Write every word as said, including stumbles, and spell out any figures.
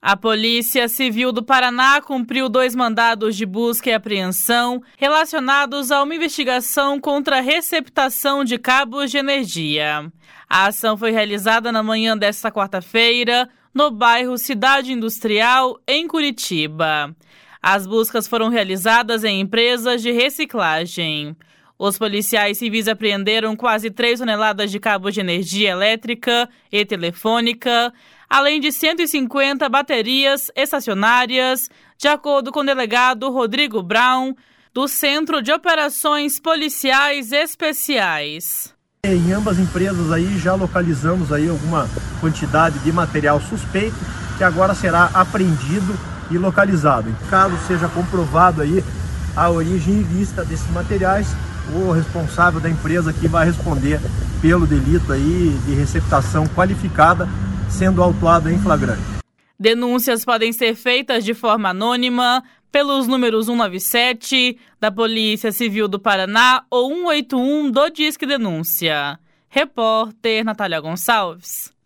A Polícia Civil do Paraná cumpriu dois mandados de busca e apreensão relacionados a uma investigação contra a receptação de cabos de energia. A ação foi realizada na manhã desta quarta-feira, no bairro Cidade Industrial, em Curitiba. As buscas foram realizadas em empresas de reciclagem. Os policiais civis apreenderam quase três toneladas de cabos de energia elétrica e telefônica, além de cento e cinquenta baterias estacionárias, de acordo com o delegado Rodrigo Brown, do Centro de Operações Policiais Especiais. Em ambas empresas aí já localizamos aí alguma quantidade de material suspeito que agora será apreendido e localizado. Caso seja comprovado aí a origem ilícita desses materiais, o responsável da empresa que vai responder pelo delito aí de receptação qualificada, sendo autuado em flagrante. Denúncias podem ser feitas de forma anônima pelos números cento e noventa e sete da Polícia Civil do Paraná ou cento e oitenta e um do Disque Denúncia. Repórter Natália Gonçalves.